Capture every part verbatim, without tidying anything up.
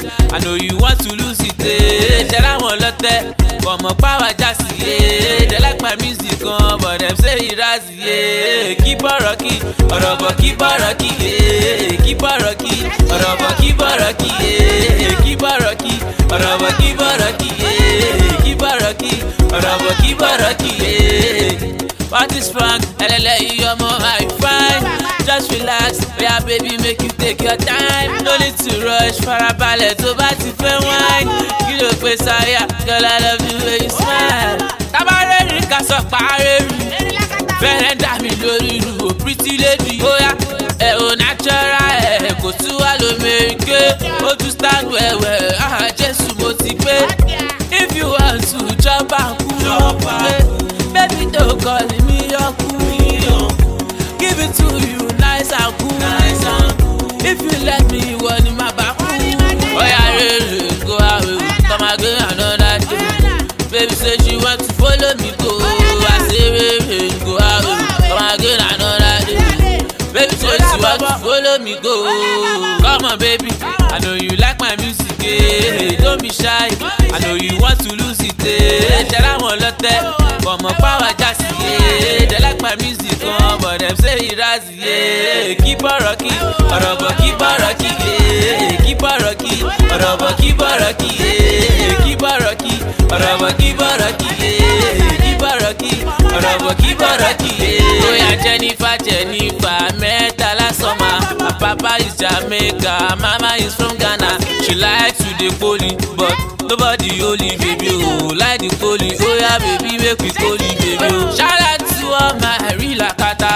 I know you want to lose it, eh. Tell I want lot that, but my power just yeah. They like my music on, but them say it has yeah. Keep on rocking, or keep on rocking, yeah. Keep on rocking, or keep on rocking, yeah. Keep on rocking, or keep on rocking, yeah. Keep on rocking, or keep on rocking, yeah. What is Frank? L L A, you're more high fine. Just relax, yeah baby, make you take your time. No need to rush, farabalẹ̀ tó bá ti fẹ́ wine. Kí ló pé sáyà, girl I love the way you smile. Tábàárẹ̀ rí ká sọ pàárẹ̀ rí. Fẹ́rẹ̀ dà mí lórí ru o pretty lady. Bóyá ẹ̀ ò natural ẹ̀ kò tún wá lómèrèké. Ó tún stand wẹ̀wẹ̀, ah Jésù mo ti pé. If you want to jump and cool, baby don't call me your cool. Give it to you nice and cool. Nice and cool. If you let me one in my back, oh yeah, really go away. Come again another day. Baby say she want to follow me go. I say really go away. Come again another day. Baby say she want to follow me go. Come on baby, I know you like my music, eh. Don't be shy, I know you want to lose it, eh. Tell I want lot that, but my power just yeah. They like my music on, but them say it has yeah. Keep on rocking, or keep on rocking, yeah. Keep on rocking, or keep on rocking, yeah. Keep on rocking, or keep on rocking, yeah. Keep on rocking, or keep on rocking, yeah. Oh yeah, Jennifer, Jennifer, Meta la summer. My papa is Jamaica, mama is from Ghana. She likes to the poly, but nobody holy, baby. Oh, like the poly. Oh yeah, baby, make we poly, baby. Oh. Shout out to all my real akata.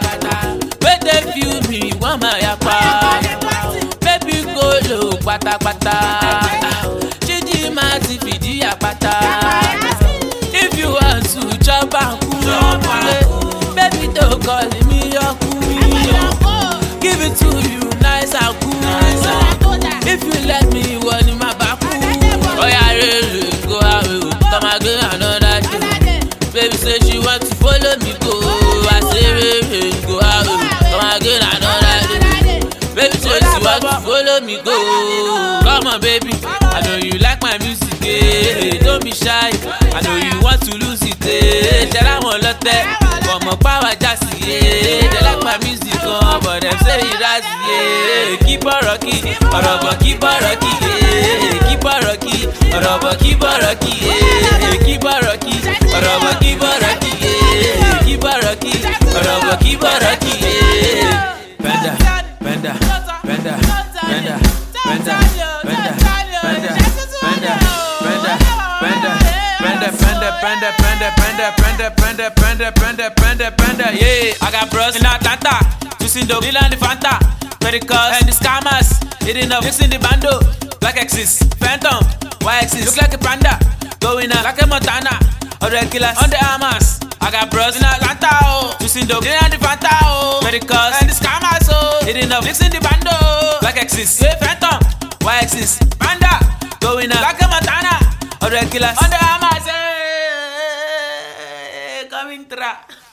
Wait they feel me, want my yapa. Baby go low, pata pata. Chidi mati fidi yapata. If you want to jump and cool, baby don't call me your cool. Give it to you nice and cool. Nice and cool. If you let me one in my back, oh yeah, really go away. Come again another day. Baby say she want to follow me go. I say really go away. Come again another day. Baby say she want to follow me go. Come on baby, I know you like my music, eh. Don't be shy, I know you want to lose it, eh. Tell I want lot that, but my power just yeah. They like my music on, but them say it has yeah. Keep on rocking, or keep on rocking, yeah. Keep on rocking, or keep on rocking, yeah. Keep on rocking, or keep on rocking, yeah. Keep on rocking, or keep on rocking, yeah. Benda, benda, benda, benda, benda, benda, benda, benda, benda, benda, benda, benda, benda, benda, benda, benda, benda, benda, benda, benda, yeah. I got bros in Atlanta, juicing the Lil and the Fanta, Pericos and the scammers, hitting up, mixing the bando, Black Axis, Phantom, Y Axis, look like a panda, going up like a Montana, or regulars on the Amas. I got bros in Atlanta, oh, juicing the Lil and the Fanta, oh, Pericos and the scammers, oh, hitting up, mixing the bando, Black Axis, Phantom, Y Axis, panda, going up like a Montana, or regulars on the Amas, hey, coming tra.